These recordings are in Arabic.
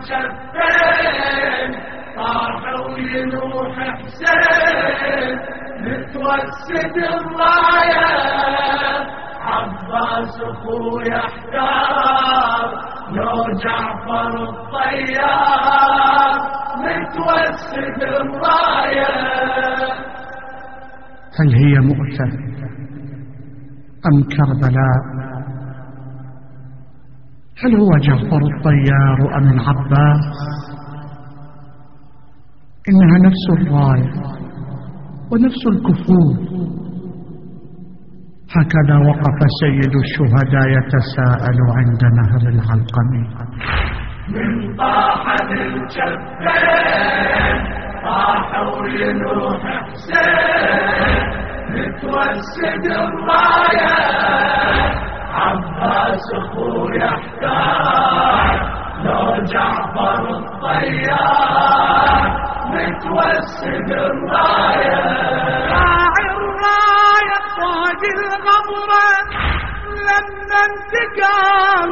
الجفين طاحوا ينوح حسين متوسد الراية عباس اخويا احتار لو جعفر الطيار متوسد الراية. هل هي مؤتة أم كربلاء؟ هل هو جعفر الطيار أم العباس؟ إنها نفس الراية ونفس الكفور. هكذا وقف سيد الشهداء يتساءل عند نهر العلقمي. من طاح الجفين طاحوا ينوح حسين متوسد الراية عباس اخويا احتار لو جعفر الطيار متوسد الراية. راعي الراية فوق الغبرة لما انتقام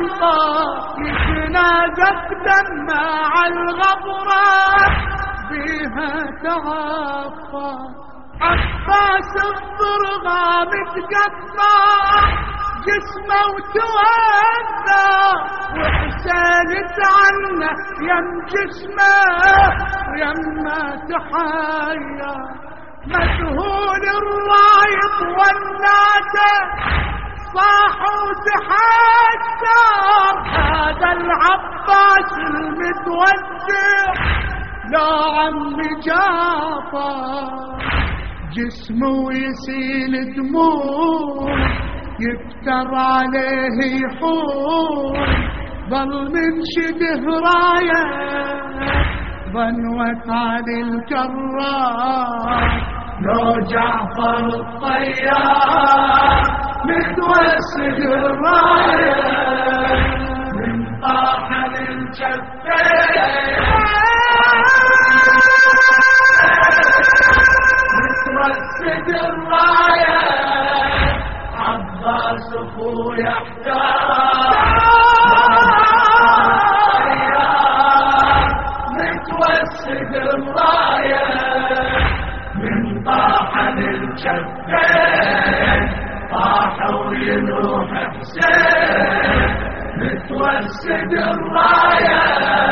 يتنازف دمع الغبرة بيها تعفى عباس الضرغة متقطع جسمه وتوفى وحسين تعنى يم جسمه ويما تحيا مذهول الرايط والناسه صاحوا تحسر هذا العباس المتودع لا عم جعفر جسمه يسيل دموع يكتر عليه يحور ظل من شبه رايه ظنوت على الكرار لو جعفر الطيار متوسد الرايه من طاح الجفين متوسد الرايه عباس اخويا احتار متوسد الرايه من طاح الجفين طاحوا ينوح حسين متوسد الرايه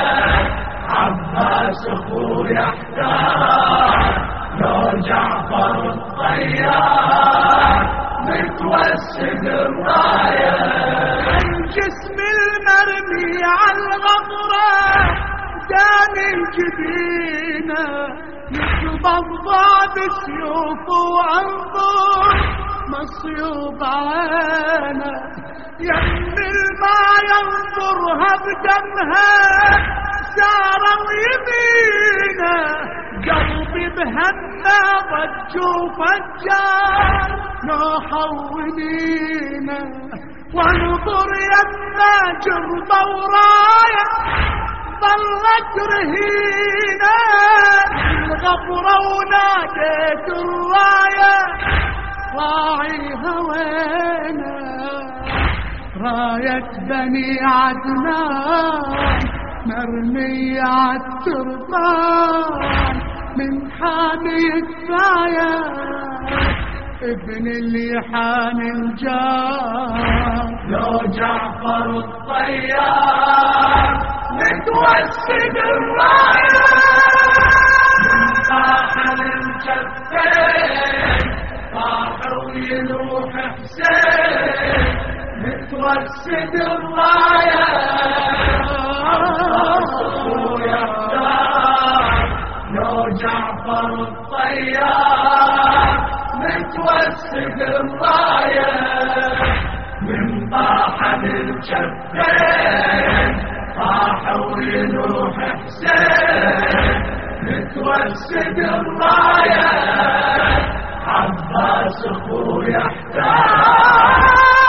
عباس اخويا احتار لو جعفر الطيار متوسد الراية. الجسم المرمي على الغبرة دام الجبينة يتبضع بسيوف وعنظر مصيوب عينه يم الما ينظرها بدمها سارة ويمينه قلبي بهمه ضج وفجار نوحوا ونينا وانظر يما جربة وراية ظلت رهينة الغبرة وناديت الراية راعيها وينا راية بني عدنان مرمية عالتربان من حامي السايا ابن الليحان الجار لو جعفر الطيار متوسد الراية من طاح الجفين طاحوا ينوح حسين متوسد الراية لو جعفر الطيار متوسد الراية من طاح الجفين طاحوا ينوح حسين متوسد الراية عباس اخويا احتار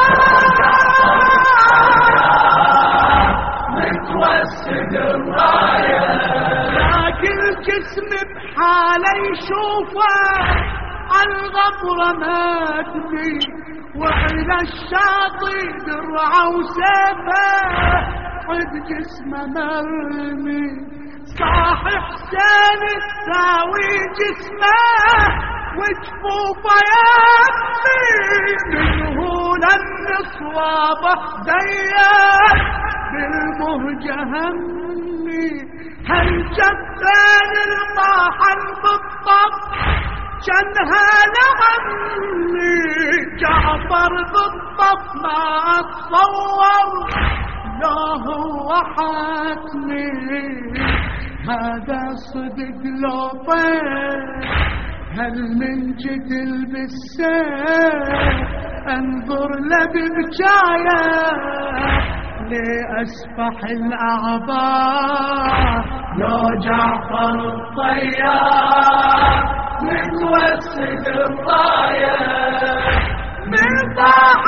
متوسد الراية. لكن الجسم بحاله يشوفه عالغبرة ما تبي وإلى الشاطئ درعه وسيفه بعد جسمه مرمي، صاح حسين تساوي جسمه وجفوفه يمي، منه للصوابه ديان بالمهجة همي، هالجبان الماحن بالطب جنها لغمي، جعفر بالطب ما اتصور لا هو حاتمي، هذا صدق لو طير هل من جدل بالسيف، انظر لببجايه لأسفح الأعضاء، لو جعفر الطيار متوسد الراية من طاح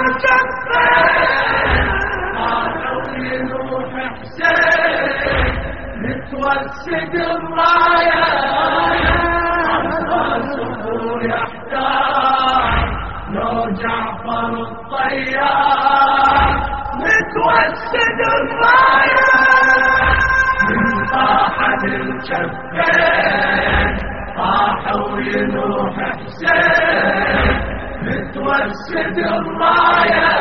للجبين، طاحوا يروح حسين متوسد الراية، عباس أخو يحتار لو جعفر الطيار متوسد الراية، من طاحت الجبين طاحوا يروح حسين متوسد الراية،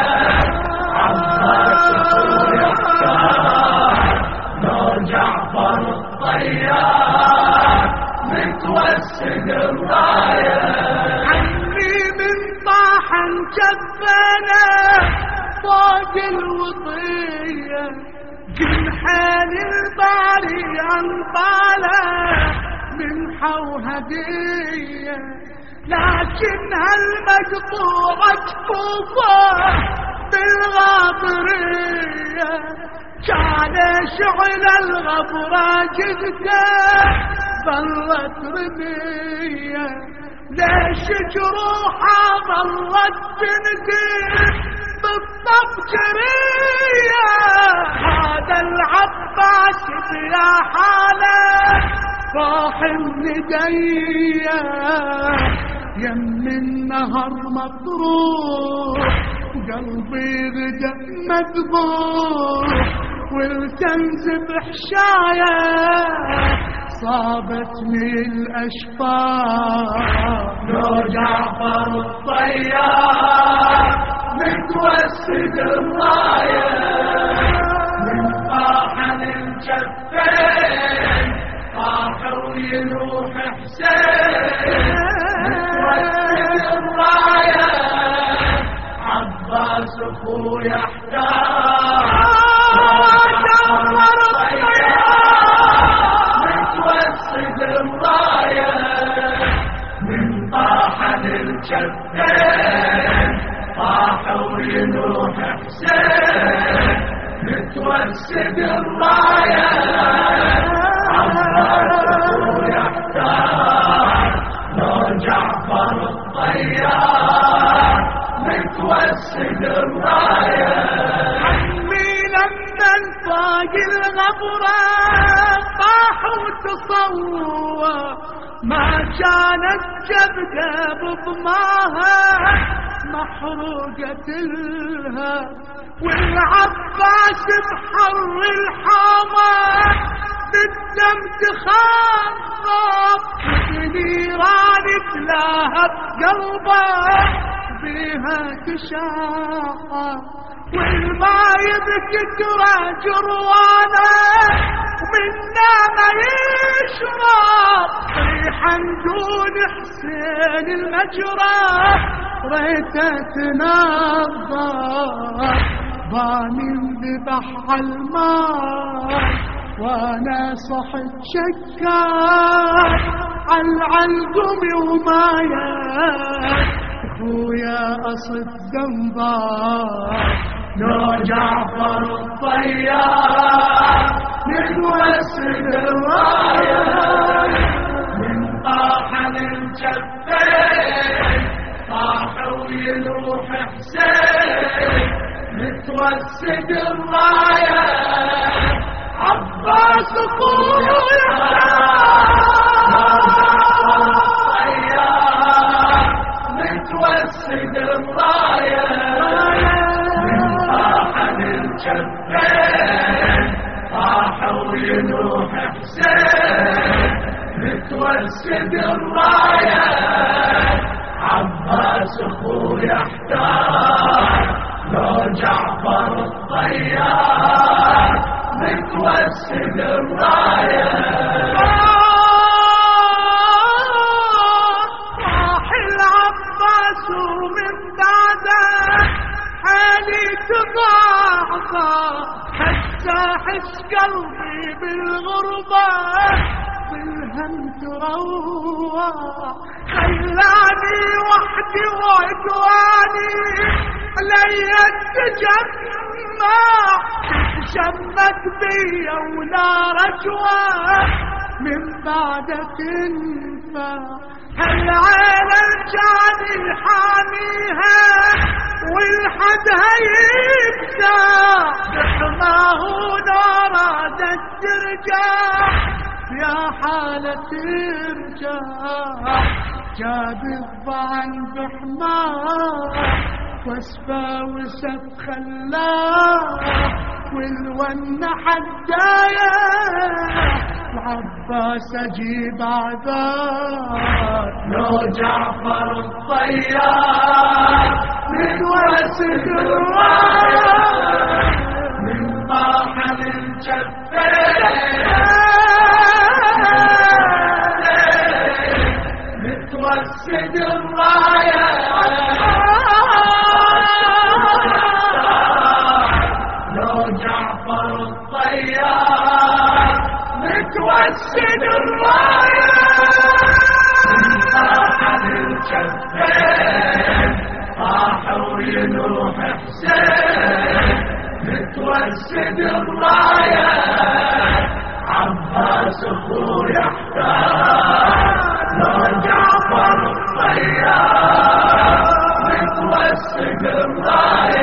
عباس أخو يحتار لو جعفر الطيار متوسد الراية، عمي من طاح جبنا فوق الوطية، جنحين الباري انطاله منحة وهدية، لكن هالمقطوعة جفوفه بالغاضرية، كان شعل الغبرة جثته ظلت رمية، ليش جروحها ظلت تنزل بالطب جرية، هذا العباس بلا حاله راح الندية، يم النهر مطروح قلبي غدا مذبوح، والتنزب حشاية صابتني الأشفار، لو جعفر الطيار متوسد الراية، من طاحن الجبين طاحوا يروح حسين متوسد الراية، عباس أخو يحتار متوسد الراية، من طاحن الجبين طاحوا يروح حسين متوسد الراية، عباس أخو يحتار لو جعفر الطيار متوسد الراية، عمي لما فاق الغبرة طاح وتصور، ما كانت جبدة بضماها محروقة لها، والعباس بحر الحامة بالدم تخاف، نيران تلاهب قلبه بيها تشاع، والماء بكتره جروانه ومنا ما يشرب، ريحا دون حسين المجرى ريته تنظر، ضامن ببحر الماء وانا صحت شكار عالعلقم ومايا، خويا أصد ذنبار لو جعفر الطيار متوسد الراية، من طاحن الجبين طاحوا يروح حسين متوسد الراية، عباس أخو متوسد الراية، من طاحن الجبين وينوح حسين متوسد الراية عباس اخوي احتار لو جعفر الطيار متوسد الراية راح العباس ومن بعده حالي تضعضع حتى احس قلبي بالغربة بالهم تروع خلاني وحدي وعدواني علي تجمع شمت بي ولا رجوة من بعدك تنفع هالعين الجاني حاميها والحدها يبدع بحماه نارادت ترجع يا حالة ترجع جاب الضعن بحماه واسفى وسب خلاه والونة حدايا وعباس اجيب عذاب لو جعفر الطيار متوسد الراية من طاح الجفين متوسد الراية لو جعفر الطيار متوسد الراية من طاح الجفين طاح وينوح حسين متوسد الراية عباس اخوي احتار لو جعفر الطيار متوسد الراية